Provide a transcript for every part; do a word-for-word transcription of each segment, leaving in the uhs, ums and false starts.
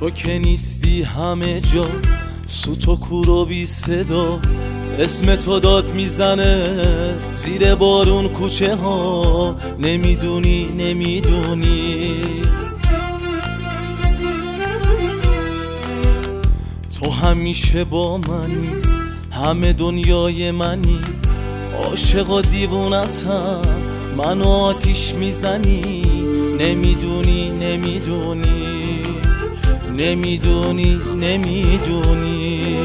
تو که نیستی همه جا، سوت و کور و بی صدا، اسم تو داد میزنه زیر بارون کوچه ها. نمیدونی نمیدونی تو همیشه با منی، همه دنیای منی، عاشق و دیوونتم، منو آتیش میزنی. نمیدونی نمیدونی نمیدونی نمیدونی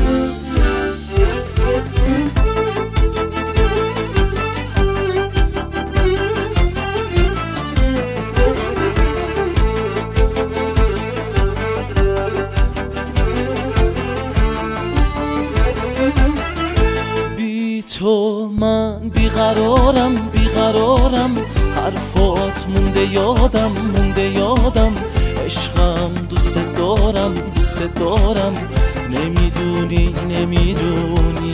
بی تو من بیقرارم بیقرارم، حرفات مونده یادم مونده یادم، عشقم دوست دارم دوست دارم. نمیدونی نمیدونی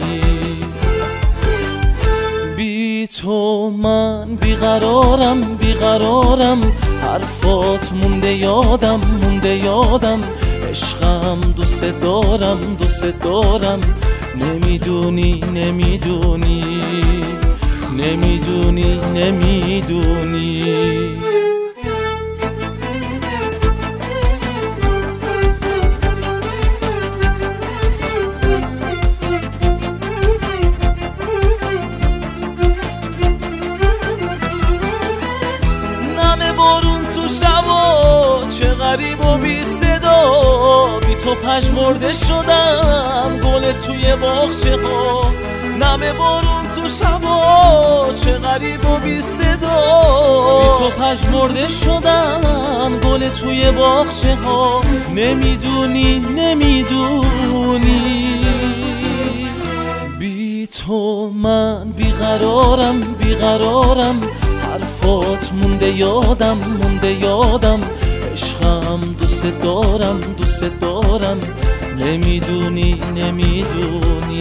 بی تو من بیقرارم بیقرارم، حرفات مونده یادم مونده یادم، عشقم دوست دارم دوست دارم. نمیدونی نمیدونی نمیدونی نمیدونی نم بارون تو شبا چه غریب و بی صدا، بی تو پژمرده شدم گل توی باغچه ها. نم بارون تو شبا چه غریب و بی صدا، بی تو پژمرده شدم گل توی باغچه ها. نمیدونی نمیدونی بی تو من بیقرارم بیقرارم، حرفات مونده یادم مونده یادم، عشقم دوست دارم دوست دارم. نمیدونی نمیدونی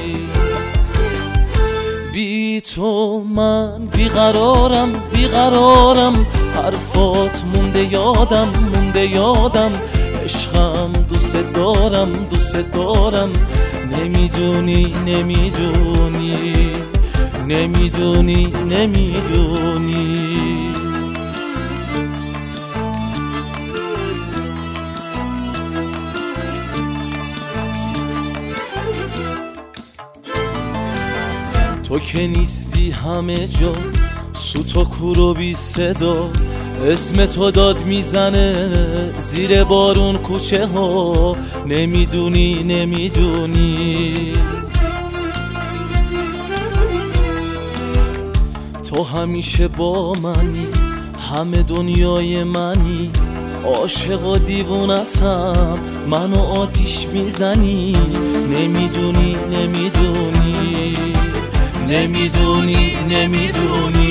بی تو من بیقرارم بیقرارم، حرفات مونده یادم مونده یادم، عشقم دوست دارم دوست دارم. نمیدونی نمیدونی نمیدونی نمیدونی تو که نیستی همه جا، سوت و کور و بی صدا، اسم تو داد میزنه زیر بارون کوچه ها. نمیدونی نمیدونی تو همیشه با منی، همه دنیای منی، عاشق و دیوونتم، منو آتیش میزنی. نمیدونی نمیدونی نمیدونی نمیدونی